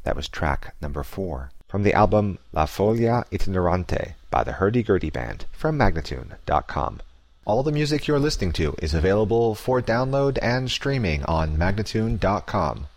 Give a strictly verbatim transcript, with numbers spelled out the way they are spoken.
That was track number four, from the album La Folia Itinerante by the Hurdy-Gurdy Band from Magnatune dot com. All the music you're listening to is available for download and streaming on Magnatune dot com.